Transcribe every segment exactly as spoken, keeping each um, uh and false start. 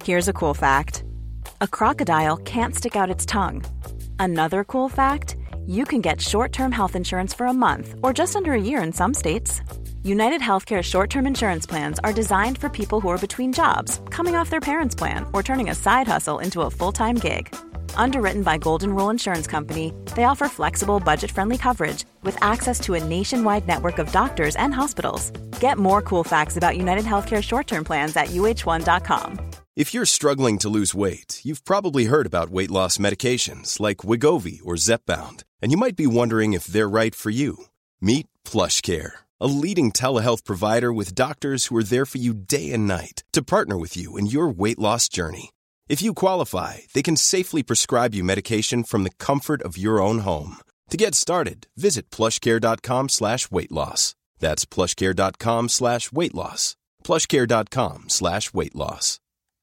Here's a cool fact. A crocodile can't stick out its tongue. Another cool fact, you can get short-term health insurance for a month or just under a year in some states. United Healthcare short-term insurance plans are designed for people who are between jobs, coming off their parents' plan, or turning a side hustle into a full-time gig. Underwritten by Golden Rule Insurance Company, they offer flexible, budget-friendly coverage with access to a nationwide network of doctors and hospitals. Get more cool facts about United Healthcare short-term plans at U H one dot com. If you're struggling to lose weight, you've probably heard about weight loss medications like Wegovy or Zepbound, and you might be wondering if they're right for you. Meet PlushCare, a leading telehealth provider with doctors who are there for you day and night to partner with you in your weight loss journey. If you qualify, they can safely prescribe you medication from the comfort of your own home. To get started, visit plushcare.com slash weight loss. That's plushcare.com slash weight loss. plushcare.com slash weight loss.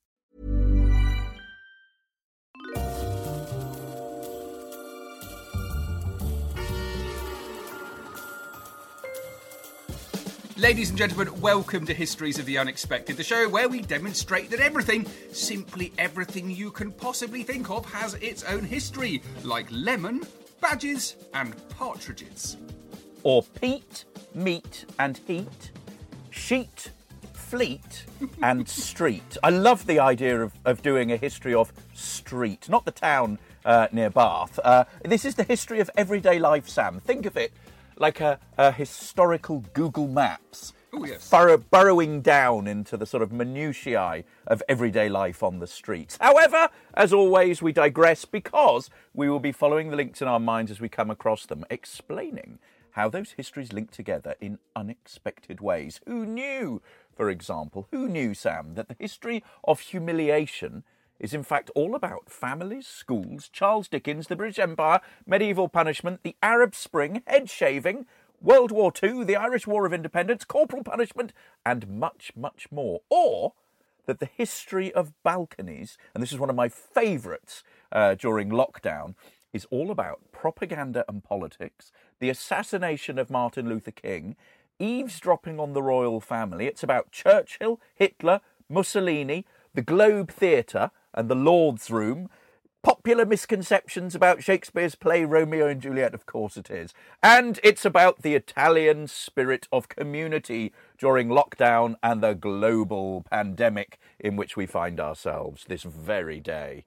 Ladies and gentlemen, welcome to Histories of the Unexpected, the show where we demonstrate that everything, simply everything you can possibly think of, has its own history, like lemon, badges, and partridges. Or peat, meat, and heat, sheet, fleet, and street. I love the idea of, of doing a history of street, not the town uh, near Bath. Uh, this is the history of everyday life, Sam. Think of it like a, a historical Google Maps, Ooh, yes. burrow, burrowing down into the sort of minutiae of everyday life on the streets. However, as always, we digress because we will be following the links in our minds as we come across them, explaining how those histories link together in unexpected ways. Who knew, for example, who knew, Sam, that the history of humiliation is in fact all about families, schools, Charles Dickens, the British Empire, medieval punishment, the Arab Spring, head shaving, World War Two, the Irish War of Independence, corporal punishment, and much, much more. Or that the history of balconies, and this is one of my favourites uh, during lockdown, is all about propaganda and politics, the assassination of Martin Luther King, eavesdropping on the royal family. It's about Churchill, Hitler, Mussolini, the Globe Theatre, and the Lord's Room. Popular misconceptions about Shakespeare's play Romeo and Juliet, of course it is. And it's about the Italian spirit of community during lockdown and the global pandemic in which we find ourselves this very day.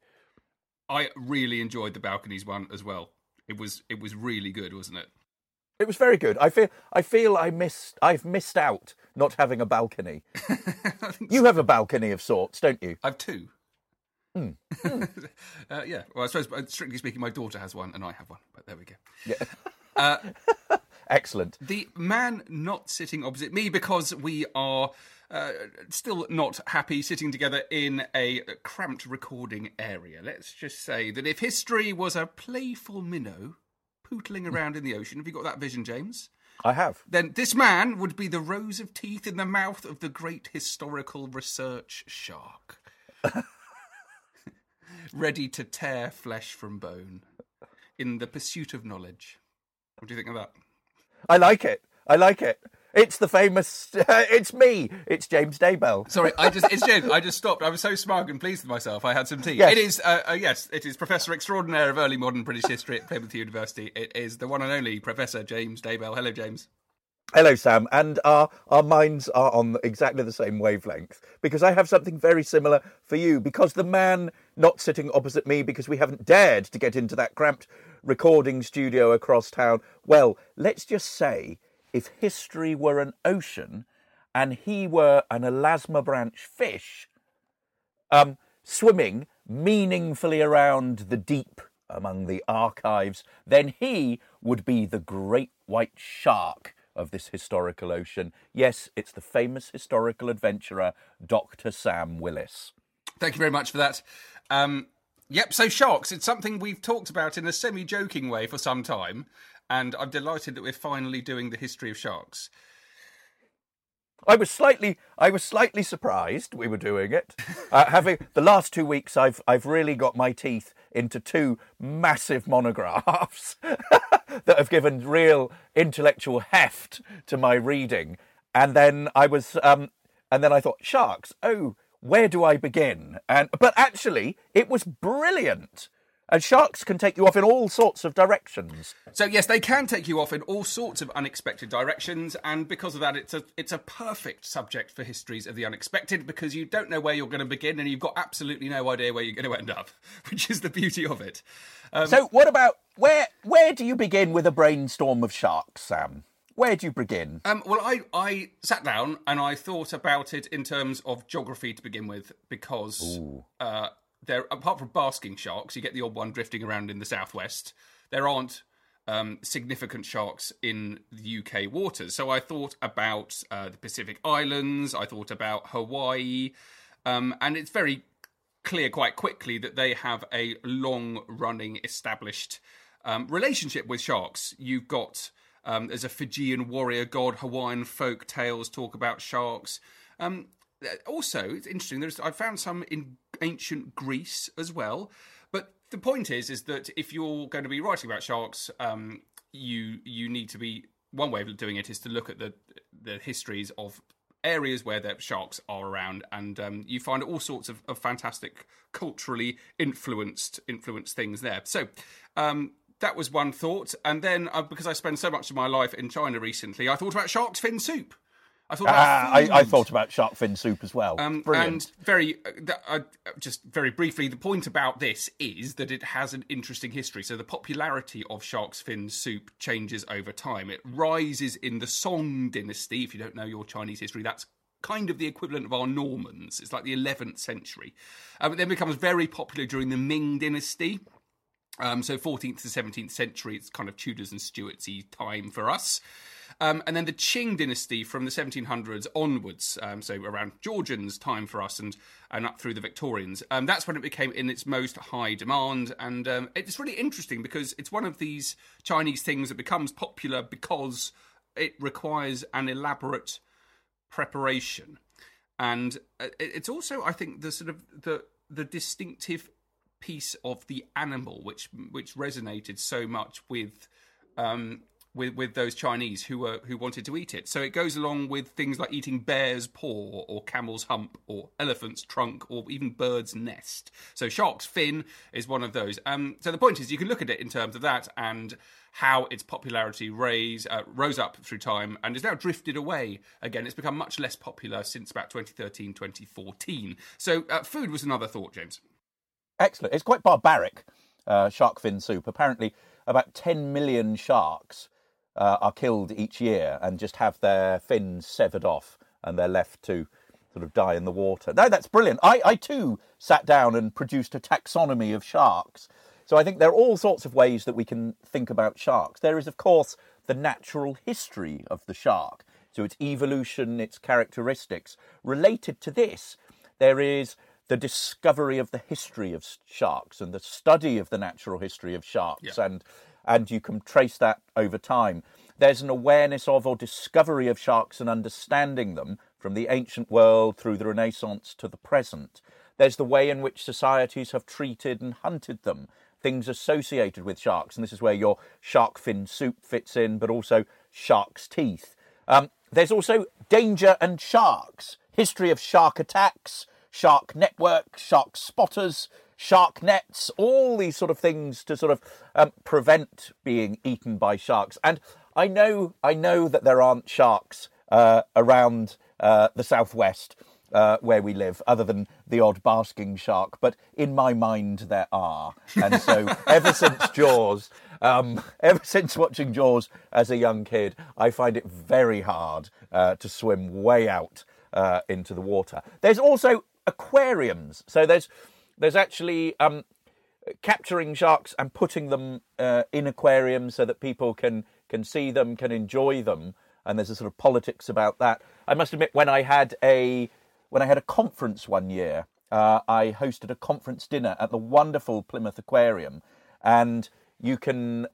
I really enjoyed the balconies one as well. It was it was really good, wasn't it? It was very good. I feel I feel I missed I've missed out not having a balcony. You so. have a balcony of sorts, don't you? I've two. Mm. uh, yeah, well, I suppose, strictly speaking, my daughter has one and I have one, but there we go. Yeah. Uh, Excellent. The man not sitting opposite me, because we are uh, still not happy sitting together in a cramped recording area. Let's just say that if history was a playful minnow pootling around in the ocean, have you got that vision, James? I have. Then this man would be the rows of teeth in the mouth of the great historical research shark. Ready to tear flesh from bone in the pursuit of knowledge. What do you think of that? I like it. I like it. It's the famous... Uh, it's me. It's James Daybell. Sorry, I just it's James. I just stopped. I was so smug and pleased with myself. I had some tea. Yes. It is, uh, uh, yes, it is Professor Extraordinaire of Early Modern British History at Plymouth University. It is the one and only Professor James Daybell. Hello, James. Hello, Sam. And our, our minds are on exactly the same wavelength, because I have something very similar for you, because the man not sitting opposite me, because we haven't dared to get into that cramped recording studio across town, well, let's just say, if history were an ocean and he were an elasma branch fish, um, swimming meaningfully around the deep among the archives, then he would be the great white shark of this historical ocean. Yes, it's the famous historical adventurer, Doctor Sam Willis. Thank you very much for that. Um, yep, so sharks, it's something we've talked about in a semi-joking way for some time, and I'm delighted that we're finally doing the history of sharks. I was slightly, I was slightly surprised we were doing it. Uh, having the last two weeks, I've, I've really got my teeth into two massive monographs that have given real intellectual heft to my reading. And then I was, um, and then I thought, sharks. Oh, where do I begin? And but actually, it was brilliant. And sharks can take you off in all sorts of directions. So yes, they can take you off in all sorts of unexpected directions, and because of that, it's a it's a perfect subject for histories of the unexpected, because you don't know where you're going to begin, and you've got absolutely no idea where you're going to end up, which is the beauty of it. Um, so, what about where where do you begin with a brainstorm of sharks, Sam? Where do you begin? Um, well, I, I sat down and I thought about it in terms of geography to begin with, because uh, there, apart from basking sharks, you get the odd one drifting around in the southwest. There aren't um, significant sharks in the U K waters. So I thought about uh, the Pacific Islands. I thought about Hawaii, um, and it's very clear quite quickly that they have a long-running, established um, relationship with sharks. You've got Um, there's a Fijian warrior god. Hawaiian folk tales talk about sharks. Um, also, it's interesting. There's I found some in ancient Greece as well. But the point is, is that if you're going to be writing about sharks, um, you you need to be one way of doing it is to look at the the histories of areas where the sharks are around, and um, you find all sorts of, of fantastic culturally influenced influenced things there. So. Um, That was one thought. And then, uh, because I spend so much of my life in China recently, I thought about shark's fin soup. I thought about ah, I, I thought about shark fin soup as well. Um, Brilliant. And very, uh, uh, just very briefly, the point about this is that it has an interesting history. So the popularity of shark's fin soup changes over time. It rises in the Song dynasty. If you don't know your Chinese history, that's kind of the equivalent of our Normans. It's like the eleventh century. Um, it then becomes very popular during the Ming dynasty. Um, so fourteenth to seventeenth century, it's kind of Tudors and Stuarts-y time for us. Um, and then the Qing dynasty from the seventeen hundreds onwards, um, so around Georgians' time for us and, and up through the Victorians. Um, that's when it became in its most high demand. And um, it's really interesting because it's one of these Chinese things that becomes popular because it requires an elaborate preparation. And it's also, I think, the sort of the the distinctive piece of the animal which which resonated so much with um with with those Chinese who were who wanted to eat it. So it goes along with things like eating bear's paw or camel's hump or elephant's trunk or even bird's nest. So shark's fin is one of those. Um so the point is you can look at it in terms of that and how its popularity raise, uh, rose up through time and is now drifted away again. It's become much less popular since about twenty thirteen, twenty fourteen. So uh, food was another thought, James. Excellent. It's quite barbaric, uh, shark fin soup. Apparently, about ten million sharks uh, are killed each year and just have their fins severed off and they're left to sort of die in the water. No, that's brilliant. I, I too sat down and produced a taxonomy of sharks. So I think there are all sorts of ways that we can think about sharks. There is, of course, the natural history of the shark. So its evolution, its characteristics. Related to this, there is the discovery of the history of sharks and the study of the natural history of sharks. Yeah. And and you can trace that over time. There's an awareness of or discovery of sharks and understanding them from the ancient world through the Renaissance to the present. There's the way in which societies have treated and hunted them, things associated with sharks. And this is where your shark fin soup fits in, but also shark's teeth. Um, there's also danger and sharks, history of shark attacks, shark network, shark spotters, shark nets, all these sort of things to sort of um, prevent being eaten by sharks. And I know I know that there aren't sharks uh, around uh, the southwest uh, where we live, other than the odd basking shark, but in my mind there are. And so ever since Jaws, um, ever since watching Jaws as a young kid, I find it very hard uh, to swim way out uh, into the water. There's also aquariums. So there's there's actually um, capturing sharks and putting them uh, in aquariums so that people can can see them, can enjoy them, and there's a sort of politics about that. I must admit, when I had a when I had a conference one year, uh, I hosted a conference dinner at the wonderful Plymouth Aquarium, and you can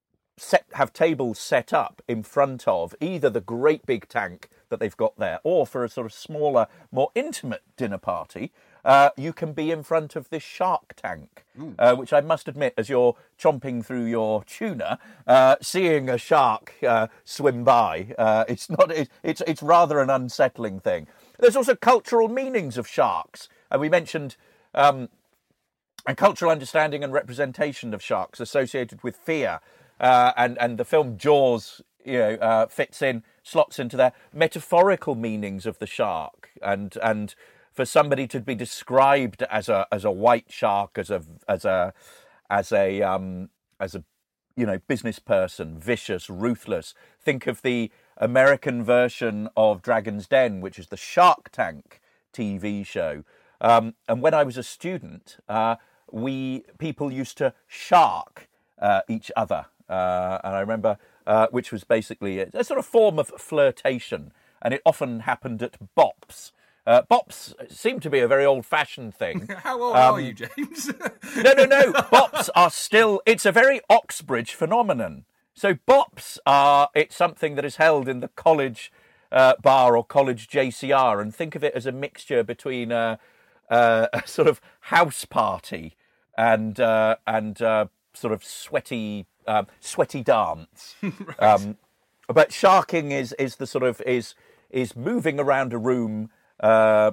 set have tables set up in front of either the great big tank that they've got there, or for a sort of smaller, more intimate dinner party, uh, you can be in front of this shark tank, uh, which I must admit, as you're chomping through your tuna, uh, seeing a shark uh, swim by, uh, it's not. It, it's it's rather an unsettling thing. there's also cultural meanings of sharks. And we mentioned um, a cultural understanding and representation of sharks associated with fear. Uh, and, and the film Jaws, you know, uh, fits in, slots into their metaphorical meanings of the shark. And and for somebody to be described as a as a white shark, as a as a as a um, as a you know business person, vicious, ruthless. Think of the American version of Dragon's Den, which is the Shark Tank T V show. Um, and when I was a student, uh, we people used to shark uh, each other. Uh, and I remember, uh, which was basically a, a sort of form of flirtation, and it often happened at bops. Uh, bops seem to be a very old-fashioned thing. How old um, are you, James? no, no, no. Bops are still... It's a very Oxbridge phenomenon. So bops are... It's something that is held in the college uh, bar or college J C R, and think of it as a mixture between uh, uh, a sort of house party and uh, and uh, sort of sweaty... Um, sweaty dance, right. um, but sharking is is the sort of is is moving around a room, uh,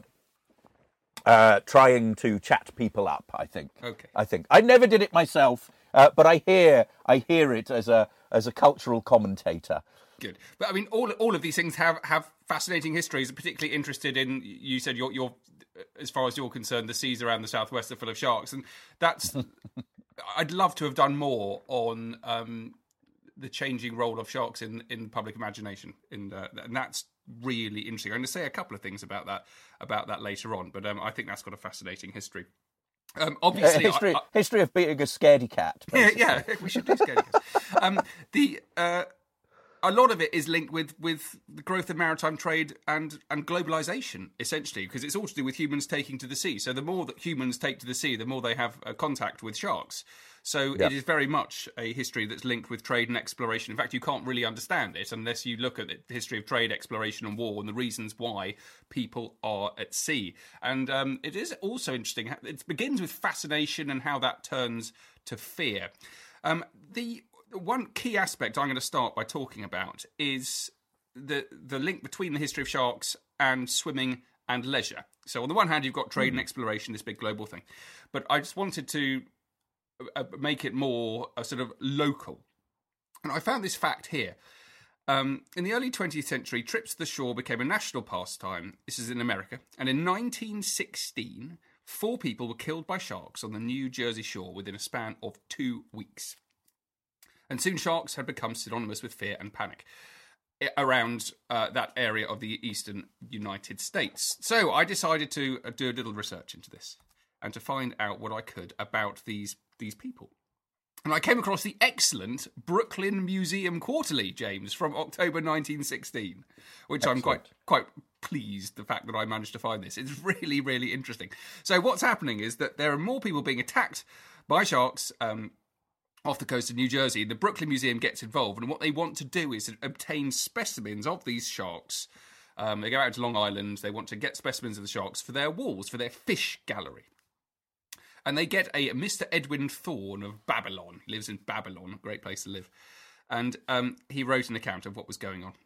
uh, trying to chat people up. I think. Okay. I think I never did it myself, uh, but I hear I hear it as a as a cultural commentator. Good, but I mean, all all of these things have, have fascinating histories. I'm particularly interested in. You said you're, you're, as far as you're concerned, the seas around the southwest are full of sharks, and that's. I'd love to have done more on um, the changing role of sharks in, in public imagination, in, uh, and that's really interesting. I'm going to say a couple of things about that about that later on, but um, I think that's got a fascinating history. Um, obviously, uh, history, I, I, history of being a scaredy cat. Yeah, yeah, we should do scaredy cats. um, the uh, a lot of it is linked with, with the growth of maritime trade and, and globalisation, essentially, because it's all to do with humans taking to the sea. So the more that humans take to the sea, the more they have uh, contact with sharks. So yep. It is very much a history that's linked with trade and exploration. In fact, you can't really understand it unless you look at the history of trade, exploration and war and the reasons why people are at sea. And um, it is also interesting. It begins with fascination and how that turns to fear. Um, the... One key aspect I'm going to start by talking about is the the link between the history of sharks and swimming and leisure. So on the one hand, you've got trade mm. and exploration, this big global thing. But I just wanted to uh, make it more uh, sort of local. And I found this fact here. Um, in the early twentieth century, trips to the shore became a national pastime. This is in America. And in nineteen sixteen, four people were killed by sharks on the New Jersey shore within a span of two weeks. And soon sharks had become synonymous with fear and panic around uh, that area of the eastern United States. So I decided to uh, do a little research into this and to find out what I could about these these people. And I came across the excellent Brooklyn Museum Quarterly, James, from October nineteen sixteen, which excellent. I'm quite quite pleased the fact that I managed to find this. It's really, really interesting. So what's happening is that there are more people being attacked by sharks um, off the coast of New Jersey. The Brooklyn Museum gets involved, and what they want to do is obtain specimens of these sharks. Um, they go out to Long Island. They want to get specimens of the sharks for their walls, for their fish gallery. And they get a Mister Edwin Thorne of Babylon. He lives in Babylon, a great place to live. And um, he wrote an account of what was going on.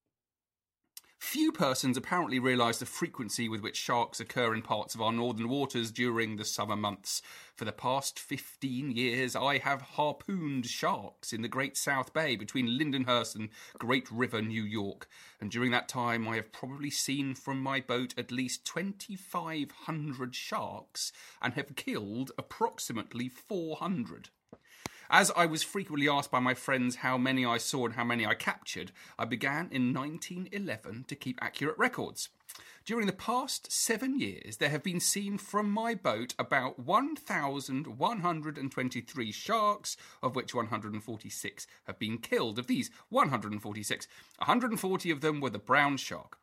Few persons apparently realise the frequency with which sharks occur in parts of our northern waters during the summer months. For the past fifteen years, I have harpooned sharks in the Great South Bay between Lindenhurst and Great River, New York. And during that time, I have probably seen from my boat at least twenty-five hundred sharks and have killed approximately four hundred. As I was frequently asked by my friends how many I saw and how many I captured, I began in nineteen eleven to keep accurate records. During the past seven years, there have been seen from my boat about one thousand one hundred twenty-three sharks, of which one hundred forty-six have been killed. Of these one hundred forty-six, one hundred forty of them were the brown shark.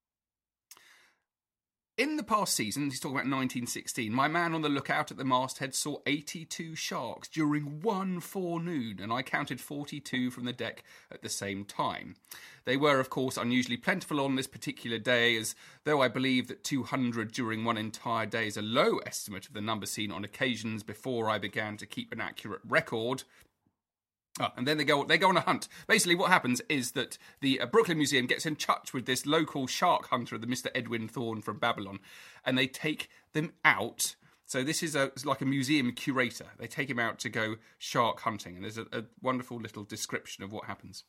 In the past season, he's talking about nineteen sixteen, my man on the lookout at the masthead saw eighty-two sharks during one forenoon, and I counted forty-two from the deck at the same time. They were, of course, unusually plentiful on this particular day, as though I believe that two hundred during one entire day is a low estimate of the number seen on occasions before I began to keep an accurate record. Oh, and then they go they go on a hunt. Basically, what happens is that the uh, Brooklyn Museum gets in touch with this local shark hunter, the Mister Edwin Thorne from Babylon, and they take them out. So this is a, it's like a museum curator. They take him out to go shark hunting, and there's a, a wonderful little description of what happens.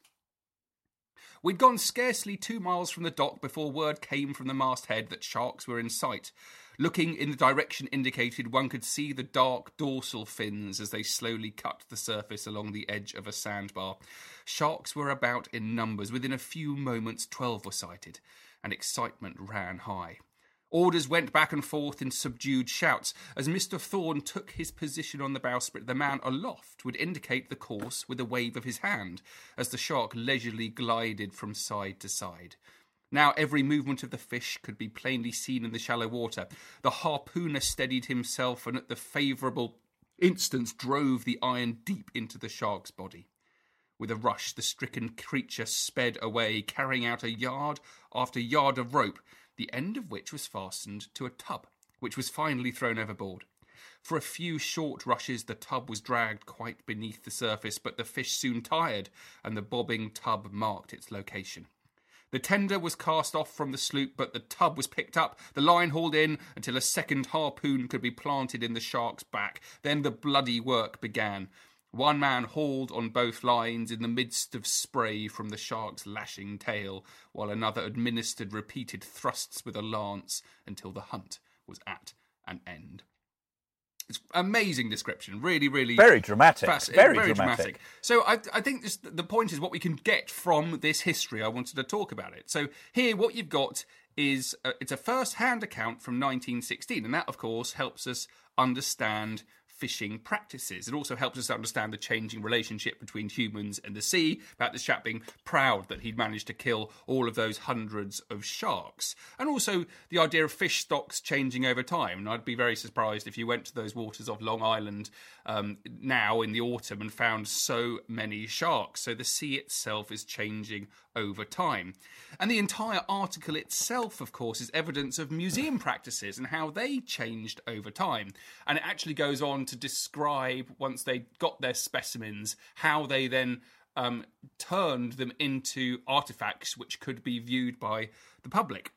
We'd gone scarcely two miles from the dock before word came from the masthead that sharks were in sight. Looking in the direction indicated, one could see the dark dorsal fins as they slowly cut the surface along the edge of a sandbar. Sharks were about in numbers. Within a few moments, twelve were sighted, and excitement ran high. Orders went back and forth in subdued shouts. As Mister Thorne took his position on the bowsprit, the man aloft would indicate the course with a wave of his hand, as the shark leisurely glided from side to side. Now every movement of the fish could be plainly seen in the shallow water. The harpooner steadied himself and at the favourable instant drove the iron deep into the shark's body. With a rush, the stricken creature sped away, carrying out a yard after yard of rope, the end of which was fastened to a tub, which was finally thrown overboard. For a few short rushes, the tub was dragged quite beneath the surface, but the fish soon tired, and the bobbing tub marked its location. The tender was cast off from the sloop, but the tub was picked up, the line hauled in until a second harpoon could be planted in the shark's back. Then the bloody work began. One man hauled on both lines in the midst of spray from the shark's lashing tail, while another administered repeated thrusts with a lance until the hunt was at an end. It's an amazing description, really, really... Very dramatic, fast, very, very dramatic. dramatic. So I, I think this, the point is what we can get from this history. I wanted to talk about it. So here, what you've got is, uh, it's a first-hand account from nineteen sixteen, and that, of course, helps us understand fishing practices. It also helps us understand the changing relationship between humans and the sea, about this chap being proud that he'd managed to kill all of those hundreds of sharks. And also the idea of fish stocks changing over time. And I'd be very surprised if you went to those waters of Long Island um, now in the autumn and found so many sharks. So the sea itself is changing over time. And the entire article itself, of course, is evidence of museum practices and how they changed over time. And it actually goes on to describe, once they got their specimens, how they then um, turned them into artefacts which could be viewed by the public.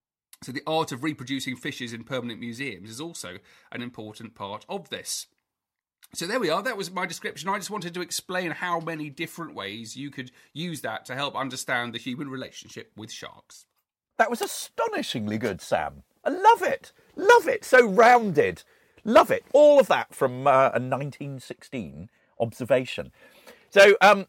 So the art of reproducing fishes in permanent museums is also an important part of this. So there we are, that was my description. I just wanted to explain how many different ways you could use that to help understand the human relationship with sharks. That was astonishingly good, Sam. I love it. Love it. So rounded. Love it. All of that from uh, a nineteen sixteen observation. So um,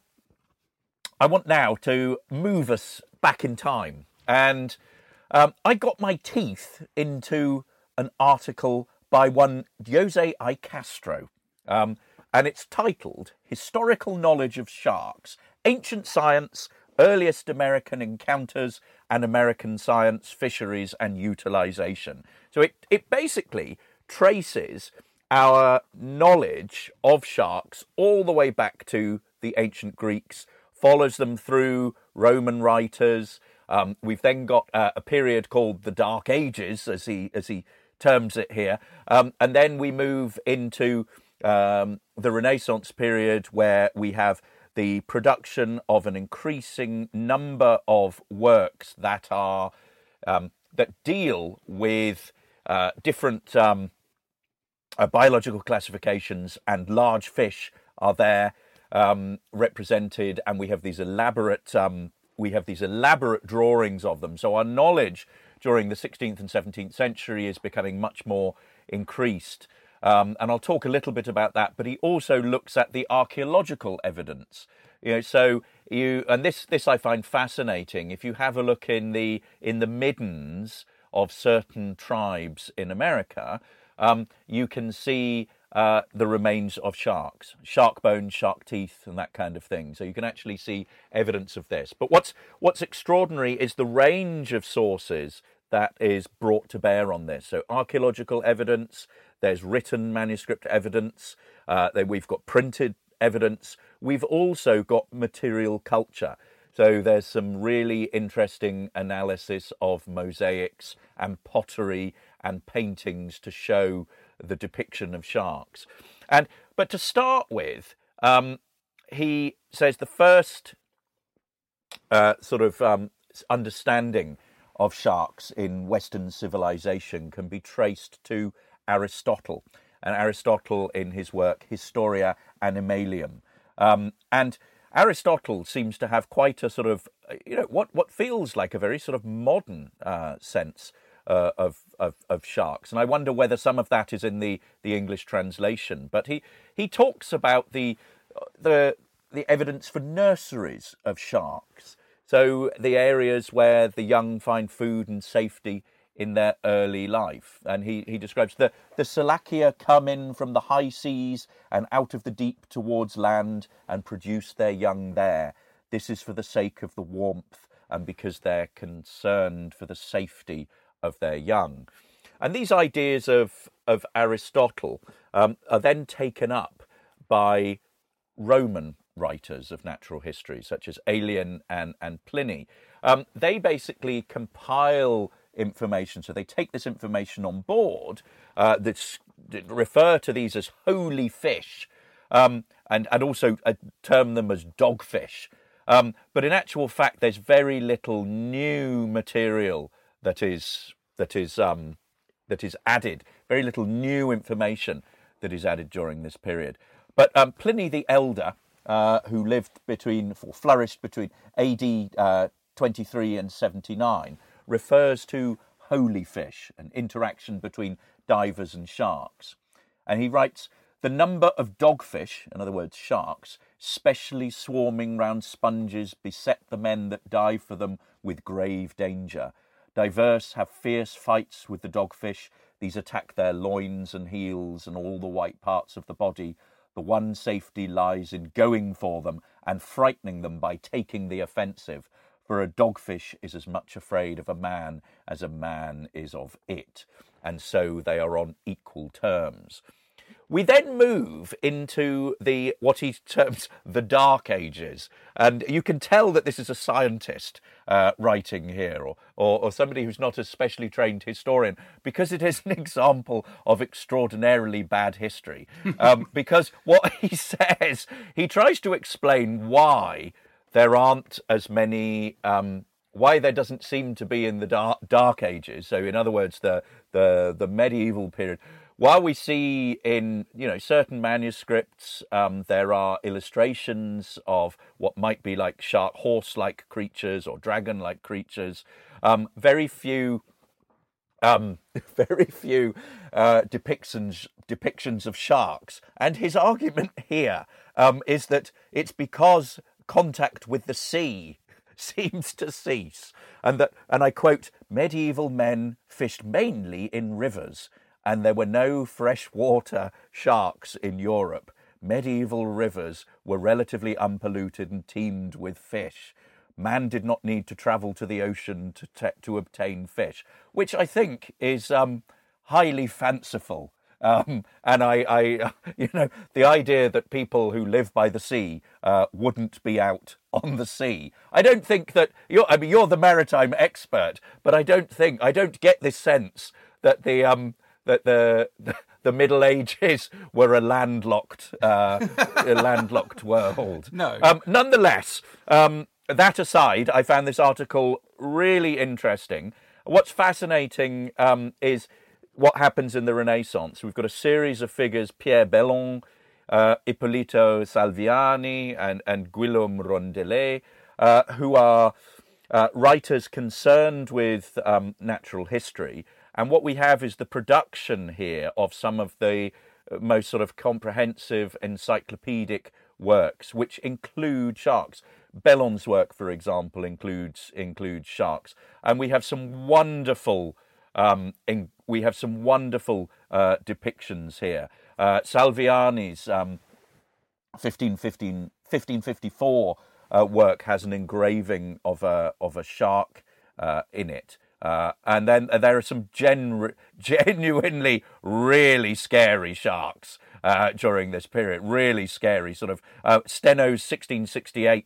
I want now to move us back in time. And um, I got my teeth into an article by one Jose I. Castro. Um, and it's titled Historical Knowledge of Sharks, Ancient Science, Earliest American Encounters, and American Science, Fisheries and Utilization. So it, it basically traces our knowledge of sharks all the way back to the ancient Greeks, follows them through Roman writers. Um, we've then got uh, a period called the Dark Ages, as he as he terms it here. Um, and then we move into um, the Renaissance period, where we have the production of an increasing number of works that are um, that deal with uh, different um, uh, biological classifications, and large fish are there um, represented, and we have these elaborate um, we have these elaborate drawings of them. So our knowledge during the sixteenth and seventeenth century is becoming much more increased. Um, and I'll talk a little bit about that, but he also looks at the archaeological evidence. You know, so you and this this I find fascinating. If you have a look in the in the middens of certain tribes in America, um, you can see uh, the remains of sharks, shark bones, shark teeth, and that kind of thing. So you can actually see evidence of this. But what's what's extraordinary is the range of sources that is brought to bear on this. So archaeological evidence, there's written manuscript evidence, uh, then we've got printed evidence. We've also got material culture. So there's some really interesting analysis of mosaics and pottery and paintings to show the depiction of sharks. And but to start with, um, he says the first uh, sort of um, understanding of sharks in Western civilization can be traced to Aristotle, and Aristotle in his work Historia Animalium. Um, and Aristotle seems to have quite a sort of, you know, what, what feels like a very sort of modern uh, sense uh, of, of of sharks. And I wonder whether some of that is in the, the English translation. But he, he talks about the the the evidence for nurseries of sharks. So the areas where the young find food and safety in their early life. And he, he describes the, the Selachia come in from the high seas and out of the deep towards land and produce their young there. This is for the sake of the warmth and because they're concerned for the safety of their young. And these ideas of, of Aristotle um, are then taken up by Roman writers of natural history, such as Aelian and, and Pliny. Um, they basically compile information. So they take this information on board, uh, that refer to these as holy fish, um, and, and also uh, term them as dogfish. Um, but in actual fact, there's very little new material that is that is um, that is added. Very little new information that is added during this period. But um, Pliny the Elder, uh, who lived between, or flourished between A D uh, twenty-three and seventy-nine, refers to holy fish, an interaction between divers and sharks. And he writes, the number of dogfish, in other words sharks, specially swarming round sponges, beset the men that dive for them with grave danger. Diverse have fierce fights with the dogfish. These attack their loins and heels and all the white parts of the body. The one safety lies in going for them and frightening them by taking the offensive. For a dogfish is as much afraid of a man as a man is of it. And so they are on equal terms. We then move into the what he terms the Dark Ages. And you can tell that this is a scientist uh, writing here, or, or, or somebody who's not a specially trained historian, because it is an example of extraordinarily bad history. Um, because what he says, he tries to explain why there aren't as many, um, why there doesn't seem to be in the dark, dark Ages. So in other words, the, the, the medieval period. While we see in, you know, certain manuscripts, um, there are illustrations of what might be like shark, horse-like creatures or dragon-like creatures. Um, very few, um, very few uh, depictions depictions of sharks. And his argument here um, is that it's because contact with the sea seems to cease, and that, and I quote, medieval men fished mainly in rivers, and there were no freshwater sharks in Europe. Medieval rivers were relatively unpolluted and teemed with fish. Man did not need to travel to the ocean to te- to obtain fish, which I think is um, highly fanciful. Um, and I, I, you know, the idea that people who live by the sea uh, wouldn't be out on the sea. I don't think that you're. I mean, you're the maritime expert, but I don't think I don't get this sense that the um. that the, the the Middle Ages were a landlocked uh, a landlocked world. No. Um, nonetheless, um, that aside, I found this article really interesting. What's fascinating um, is what happens in the Renaissance. We've got a series of figures: Pierre Bellon, uh, Ippolito Salviani, and and Guillaume Rondelet, uh, who are uh, writers concerned with um, natural history. And what we have is the production here of some of the most sort of comprehensive encyclopedic works, which include sharks. Bellon's work, for example, includes includes sharks, and we have some wonderful um, in, we have some wonderful uh, depictions here. Uh, Salviani's um, fifteen fifty-four uh, work has an engraving of a of a shark uh, in it. Uh, and then uh, there are some gen- genuinely really scary sharks uh, during this period. Really scary, sort of. Uh, Steno's sixteen sixty-eight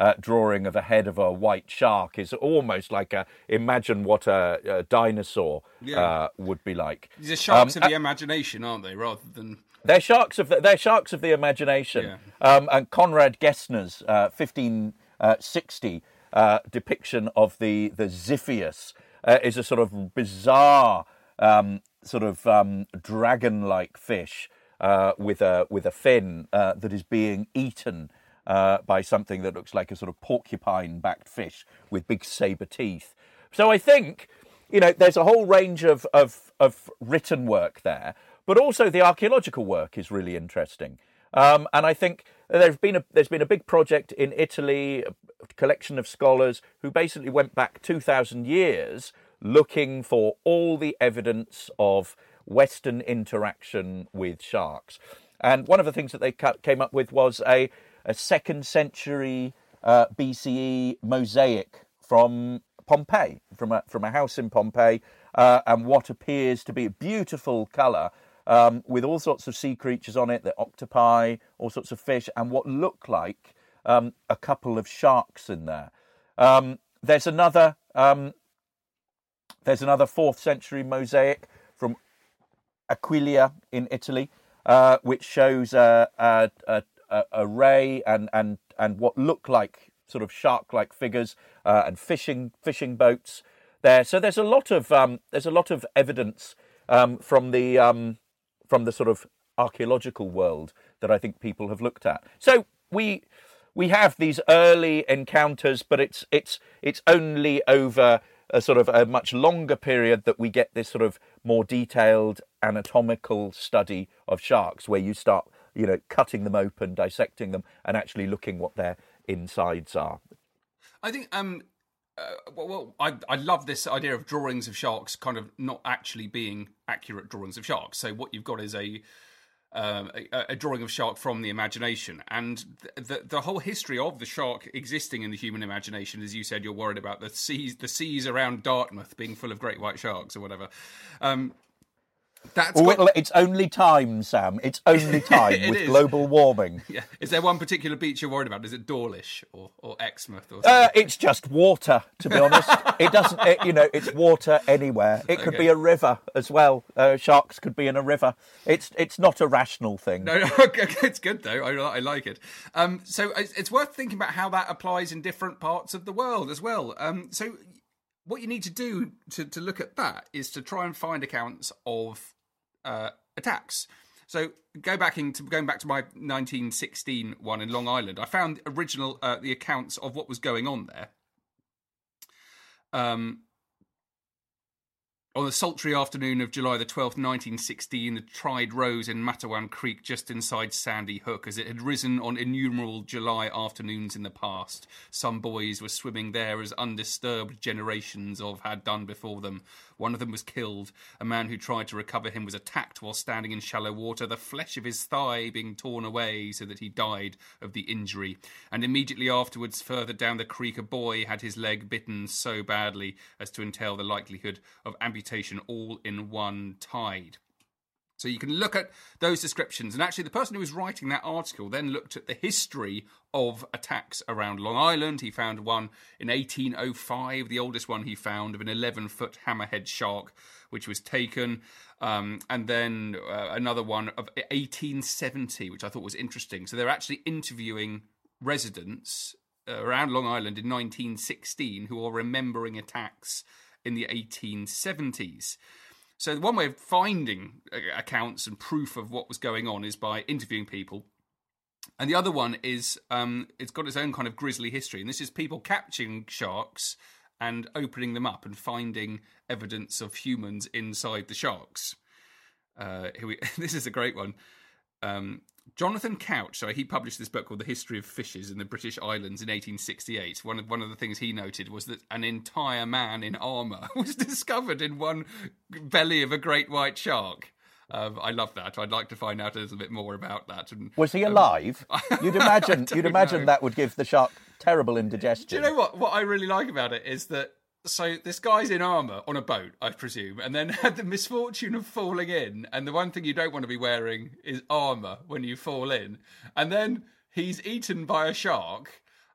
uh, drawing of a head of a white shark is almost like a imagine what a, a dinosaur Yeah. uh, would be like. These are sharks Um, of the imagination, aren't they? Rather than They're sharks of the, they're sharks of the imagination. Yeah. Um, and Conrad Gessner's uh, fifteen sixty uh, depiction of the the Ziphius uh, is a sort of bizarre um, sort of um, dragon-like fish uh, with a with a fin uh, that is being eaten uh, by something that looks like a sort of porcupine-backed fish with big saber teeth. So I think, you know, there's a whole range of of, of written work there. But also the archaeological work is really interesting, um, and I think there's been a there's been a big project in Italy, a collection of scholars who basically went back two thousand years looking for all the evidence of Western interaction with sharks. And one of the things that they came up with was a, a second century uh, B C E mosaic from Pompeii, from a from a house in Pompeii, uh, and what appears to be a beautiful colour. Um, with all sorts of sea creatures on it, the octopi, all sorts of fish, and what look like um, a couple of sharks in there. Um, there's another um, there's another fourth century mosaic from Aquileia in Italy, uh, which shows a, a, a, a ray and, and, and what look like sort of shark-like figures uh, and fishing fishing boats there. So there's a lot of um, there's a lot of evidence um, from the um, from the sort of archaeological world that I think people have looked at. So we we have these early encounters, but it's it's it's only over a sort of a much longer period that we get this sort of more detailed anatomical study of sharks, where you start, you know, cutting them open, dissecting them, and actually looking what their insides are. I think um Uh, well, well I, I love this idea of drawings of sharks kind of not actually being accurate drawings of sharks. So what you've got is a um, a, a drawing of shark from the imagination, and the, the the whole history of the shark existing in the human imagination. As you said, you're worried about the seas the seas around Dartmouth being full of great white sharks or whatever. Um, That's well, got... It's only time, Sam. It's only time it with is. global warming. Yeah. Is there one particular beach you're worried about? Is it Dawlish or, or Exmouth? Or uh, it's just water, to be honest. It doesn't, it, you know, it's water anywhere. It could Okay. be a river as well. Uh, sharks could be in a river. It's it's not a rational thing. No, no, it's good though. I, I like it. Um, so it's, it's worth thinking about how that applies in different parts of the world as well. Um, so what you need to do to, to look at that is to try and find accounts of uh, attacks. So go back into going back to my nineteen sixteen one in Long Island, I found original uh, the accounts of what was going on there. Um. On the sultry afternoon of July the twelfth, nineteen sixteen, the tide rose in Matawan Creek just inside Sandy Hook, as it had risen on innumerable July afternoons in the past. Some boys were swimming there as undisturbed generations of had done before them. One of them was killed. A man who tried to recover him was attacked while standing in shallow water, the flesh of his thigh being torn away so that he died of the injury. And immediately afterwards, further down the creek, a boy had his leg bitten so badly as to entail the likelihood of amputation all in one tide. So you can look at those descriptions. And actually, the person who was writing that article then looked at the history of attacks around Long Island. He found one in eighteen oh five, the oldest one he found, of an eleven-foot hammerhead shark, which was taken. Um, and then uh, another one of eighteen seventy, which I thought was interesting. So they're actually interviewing residents uh, around Long Island in nineteen sixteen who are remembering attacks in the eighteen seventies. So one way of finding accounts and proof of what was going on is by interviewing people. And the other one is, um, it's got its own kind of grisly history. And this is people capturing sharks and opening them up and finding evidence of humans inside the sharks. Uh, here we, this is a great one. Um, Jonathan Couch, so he published this book called The History of Fishes in the British Islands in eighteen sixty-eight. One of one of the things he noted was that an entire man in armour was discovered in one belly of a great white shark. Um, I love that. I'd like to find out a little bit more about that. And, was he um, alive? You'd imagine. You'd imagine know. that would give the shark terrible indigestion. Do you know what? What I really like about it is that. So this guy's in armour on a boat, I presume, and then had the misfortune of falling in. And the one thing you don't want to be wearing is armour when you fall in. And then he's eaten by a shark.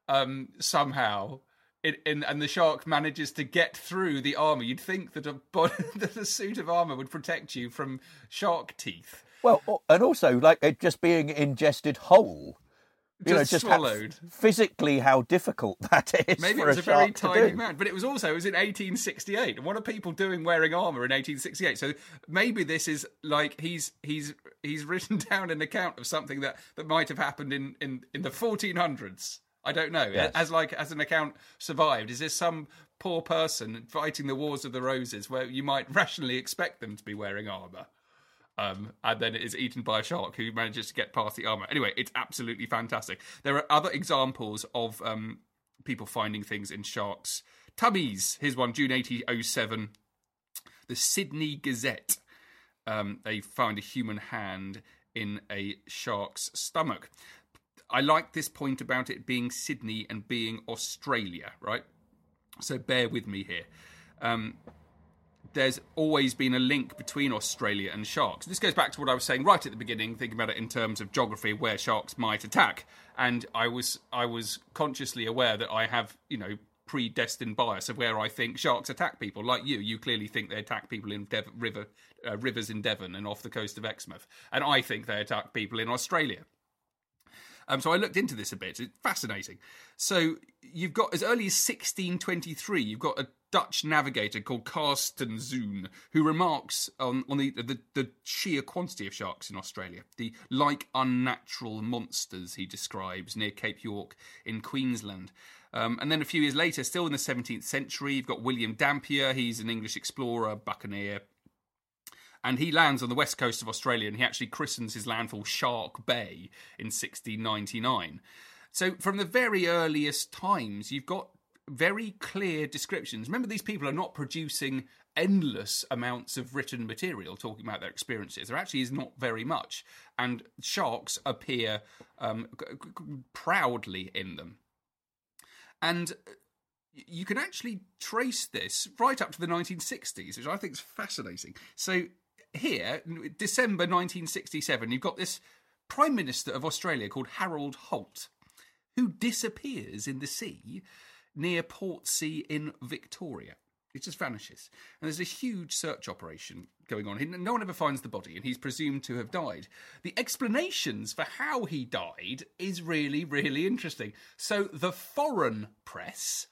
um, somehow. It, in, and the shark manages to get through the armour. You'd think that a, body, that a suit of armour would protect you from shark teeth. Well, and also, like, it just being ingested whole. You Just, know, just swallowed. How, physically, how difficult that is. Maybe for it was a, a very shark to tiny do. man, but it was also it was in eighteen sixty-eight. And what are people doing wearing armour in eighteen sixty-eight? So maybe this is like he's he's he's written down an account of something that, that might have happened in, in, in the fourteen hundreds. I don't know. Yes. As like as an account survived, is this some poor person fighting the Wars of the Roses where you might rationally expect them to be wearing armour? Um, and then it is eaten by a shark who manages to get past the armour. Anyway, it's absolutely fantastic. There are other examples of um, people finding things in sharks' tummies. Here's one, June eighteen oh seven. The Sydney Gazette. Um, they found a human hand in a shark's stomach. I like this point about it being Sydney and being Australia, right? So bear with me here. Um... There's always been a link between Australia and sharks. This goes back to what I was saying right at the beginning, thinking about it in terms of geography, where sharks might attack. And I was I was consciously aware that I have, you know, predestined bias of where I think sharks attack people. Like you, you clearly think they attack people in Dev- river uh, rivers in Devon and off the coast of Exmouth. And I think they attack people in Australia. Um, so I looked into this a bit. It's fascinating. So you've got, as early as sixteen twenty-three, you've got a Dutch navigator called Carsten Zoon, who remarks on, on the, the, the sheer quantity of sharks in Australia. The like unnatural monsters, he describes, near Cape York in Queensland. Um, and then a few years later, still in the seventeenth century, you've got William Dampier. He's an English explorer, buccaneer. And he lands on the west coast of Australia, and he actually christens his landfall Shark Bay in sixteen ninety-nine. So from the very earliest times, you've got very clear descriptions. Remember, these people are not producing endless amounts of written material talking about their experiences. There actually is not very much. And sharks appear um, proudly in them. And you can actually trace this right up to the nineteen sixties, which I think is fascinating. So here, December nineteen sixty-seven, you've got this Prime Minister of Australia called Harold Holt, who disappears in the sea near Portsea in Victoria. It just vanishes. And there's a huge search operation going on. No one ever finds the body, and he's presumed to have died. The explanations for how he died is really, really interesting. So the foreign press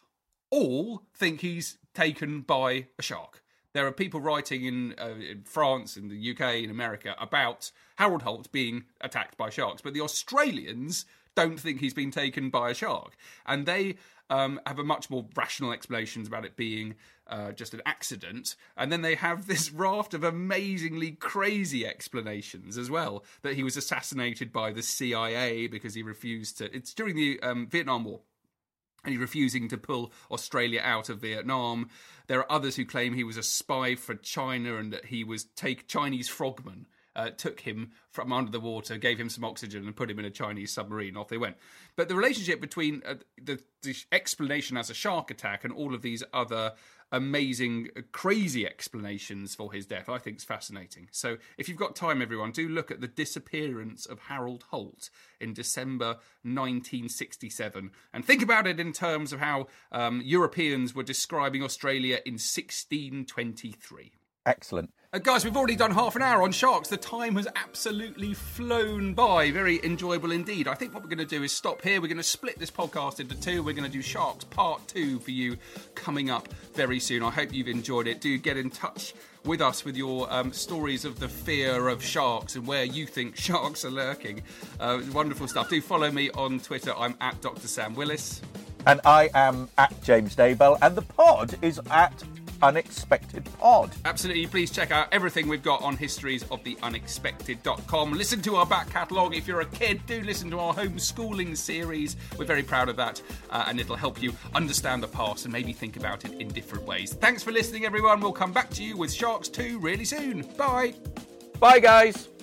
all think he's taken by a shark. There are people writing in, uh, in France, in the U K, in America, about Harold Holt being attacked by sharks. But the Australians don't think he's been taken by a shark. And they um, have a much more rational explanations about it being uh, just an accident. And then they have this raft of amazingly crazy explanations as well, that he was assassinated by the C I A because he refused to... It's during the um, Vietnam War. And he's refusing to pull Australia out of Vietnam. There are others who claim he was a spy for China and that he was take Chinese frogmen, uh, took him from under the water, gave him some oxygen and put him in a Chinese submarine. Off they went. But the relationship between uh, the, the explanation as a shark attack and all of these other amazing, crazy explanations for his death, I think is fascinating. So if you've got time, everyone, do look at the disappearance of Harold Holt in December nineteen sixty-seven and think about it in terms of how um, Europeans were describing Australia in sixteen twenty-three. Excellent. Uh, guys, we've already done half an hour on sharks. The time has absolutely flown by. Very enjoyable indeed. I think what we're going to do is stop here. We're going to split this podcast into two. We're going to do Sharks Part two for you coming up very soon. I hope you've enjoyed it. Do get in touch with us with your um, stories of the fear of sharks and where you think sharks are lurking. Uh, wonderful stuff. Do follow me on Twitter. I'm at Doctor Sam Willis. And I am at James Daybell. And the pod is at Unexpected Pod. Absolutely. Please check out everything we've got on histories of the unexpected dot com. Listen to our back catalogue. If you're a kid, do listen to our homeschooling series. We're very proud of that, uh, and it'll help you understand the past and maybe think about it in different ways. Thanks for listening, everyone. We'll come back to you with Sharks two really soon. Bye. Bye, guys.